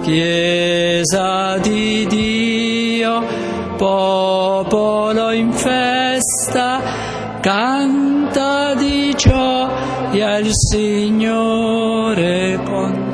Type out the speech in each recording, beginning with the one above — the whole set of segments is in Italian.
Chiesa di Dio, popolo in festa, canta di gioia il Signore con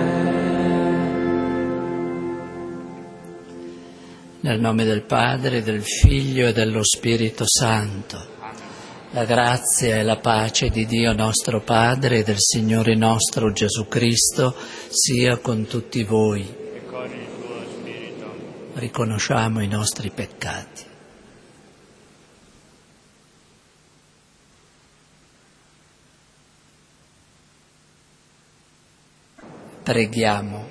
te. Nel nome del Padre, del Figlio e dello Spirito Santo. La grazia e la pace di Dio nostro Padre e del Signore nostro Gesù Cristo sia con tutti voi. E con il tuo spirito. Riconosciamo i nostri peccati. Preghiamo.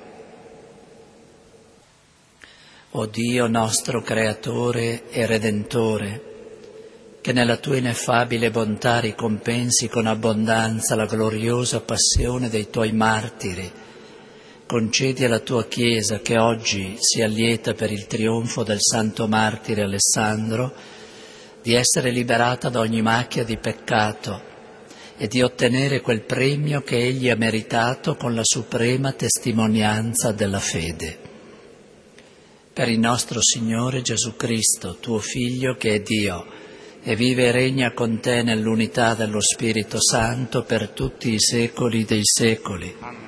O Dio nostro Creatore e Redentore, che nella tua ineffabile bontà ricompensi con abbondanza la gloriosa passione dei tuoi martiri, concedi alla tua Chiesa, che oggi sia lieta per il trionfo del santo martire Alessandro, di essere liberata da ogni macchia di peccato e di ottenere quel premio che egli ha meritato con la suprema testimonianza della fede. Per il nostro Signore Gesù Cristo, tuo Figlio, che è Dio, e vive e regna con te nell'unità dello Spirito Santo per tutti i secoli dei secoli. Amen.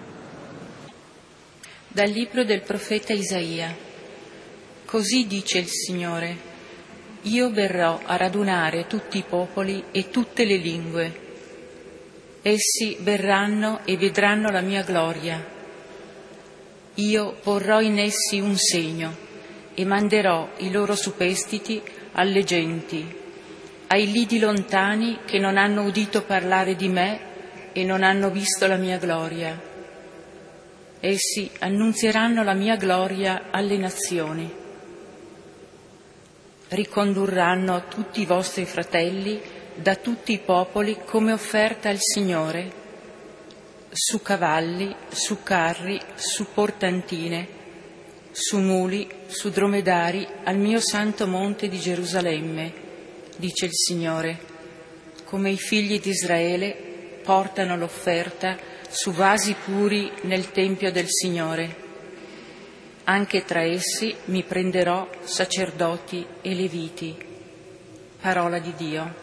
Dal libro del profeta Isaia. Così dice il Signore: io verrò a radunare tutti i popoli e tutte le lingue. Essi verranno e vedranno la mia gloria. Io porrò in essi un segno e manderò i loro superstiti alle genti, ai lidi lontani che non hanno udito parlare di me e non hanno visto la mia gloria. Essi annunzieranno la mia gloria alle nazioni. Ricondurranno tutti i vostri fratelli da tutti i popoli come offerta al Signore, su cavalli, su carri, su portantine, su muli, su dromedari, al mio santo monte di Gerusalemme, dice il Signore, come i figli di Israele portano l'offerta su vasi puri nel Tempio del Signore. Anche tra essi mi prenderò sacerdoti e leviti. Parola di Dio.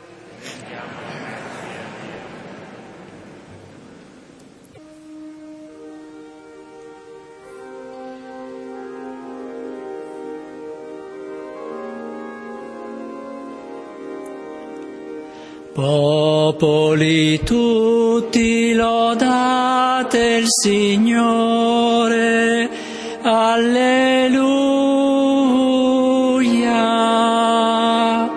Popoli tutti, lodate il Signore, alleluia.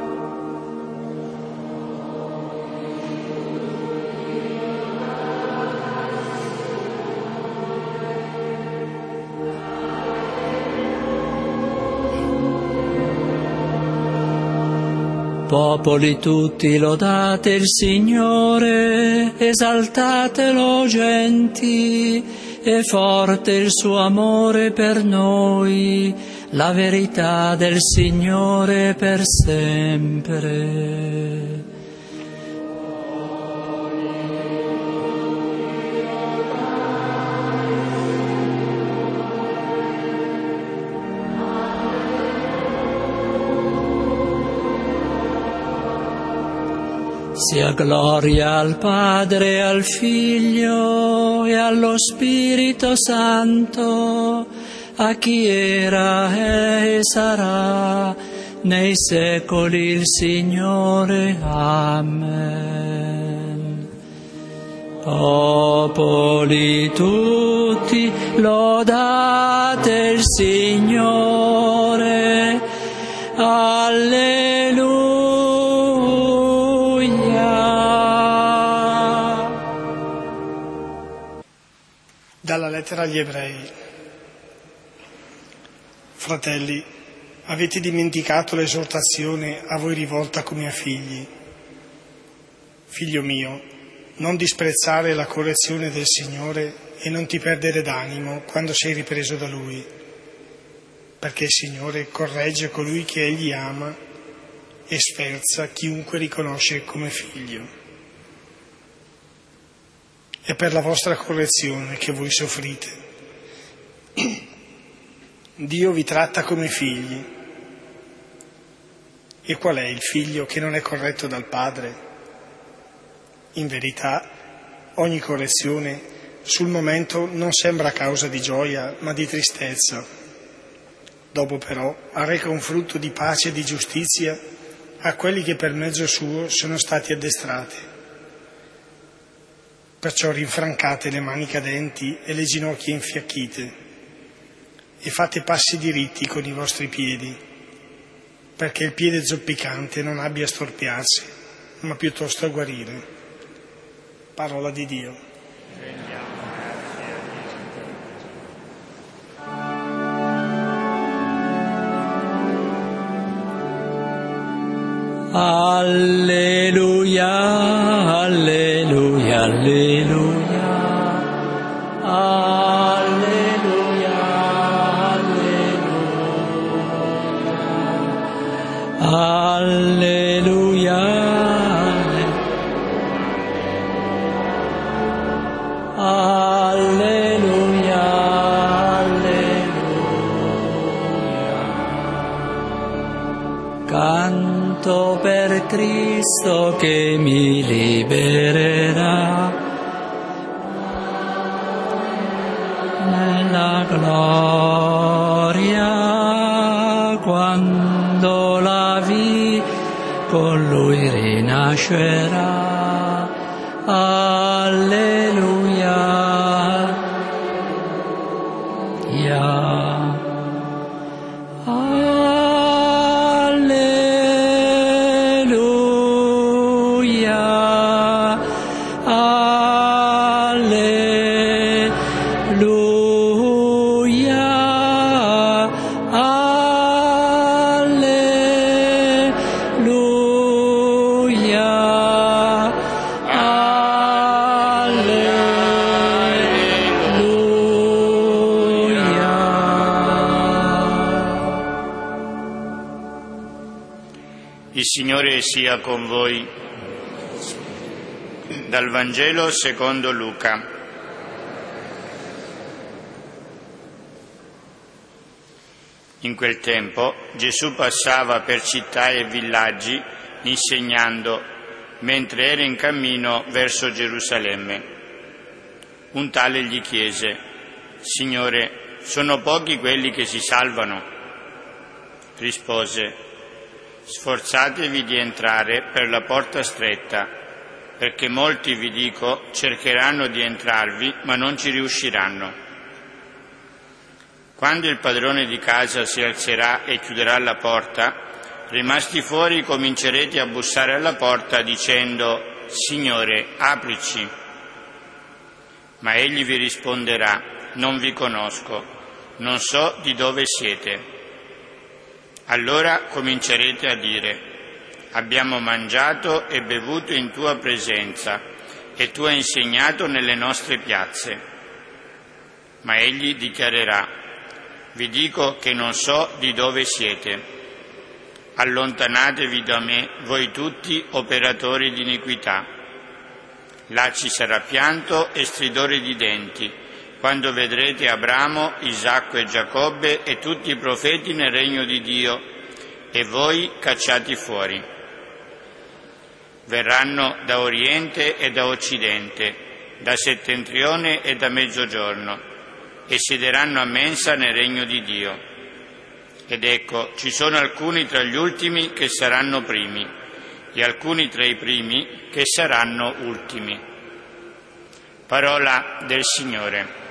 Popoli tutti, lodate il Signore, esaltatelo genti, è forte il suo amore per noi, la verità del Signore per sempre. Sia gloria al Padre, al Figlio e allo Spirito Santo, a chi era e sarà nei secoli il Signore. Amen. Popoli tutti, lodate il Signore. Alleluia. Dalla lettera agli Ebrei. Fratelli, avete dimenticato l'esortazione a voi rivolta come a figli. Figlio mio, non disprezzare la correzione del Signore e non ti perdere d'animo quando sei ripreso da Lui, perché il Signore corregge colui che Egli ama e sferza chiunque riconosce come figlio. È per la vostra correzione che voi soffrite, Dio vi tratta come figli. E qual è il figlio che non è corretto dal padre? In verità, ogni correzione sul momento non sembra causa di gioia, ma di tristezza. Dopo però arreca un frutto di pace e di giustizia a quelli che per mezzo suo sono stati addestrati. Perciò rinfrancate le mani cadenti e le ginocchia infiacchite e fate passi diritti con i vostri piedi, perché il piede zoppicante non abbia a storpiarsi, ma piuttosto a guarire. Parola di Dio. Alleluia, alleluia, alleluia, alleluia, alleluia, alleluia, alleluia. Canto per Cristo che mi libererà nella gloria, quando la vi con Lui rinascerà. Alleluia. Il Signore sia con voi. Dal Vangelo secondo Luca. In quel tempo Gesù passava per città e villaggi insegnando mentre era in cammino verso Gerusalemme. Un tale gli chiese: Signore, sono pochi quelli che si salvano? Rispose: Sforzatevi di entrare per la porta stretta, perché molti, vi dico, cercheranno di entrarvi, ma non ci riusciranno. Quando il padrone di casa si alzerà e chiuderà la porta, rimasti fuori comincerete a bussare alla porta dicendo: Signore, aprici. Ma egli vi risponderà: Non vi conosco, non so di dove siete. Allora comincerete a dire: abbiamo mangiato e bevuto in tua presenza e tu hai insegnato nelle nostre piazze. Ma egli dichiarerà: vi dico che non so di dove siete. Allontanatevi da me, voi tutti operatori di iniquità. Là ci sarà pianto e stridore di denti, quando vedrete Abramo, Isacco e Giacobbe e tutti i profeti nel regno di Dio, e voi cacciati fuori. Verranno da oriente e da occidente, da settentrione e da mezzogiorno, e siederanno a mensa nel regno di Dio. Ed ecco, ci sono alcuni tra gli ultimi che saranno primi, e alcuni tra i primi che saranno ultimi. Parola del Signore.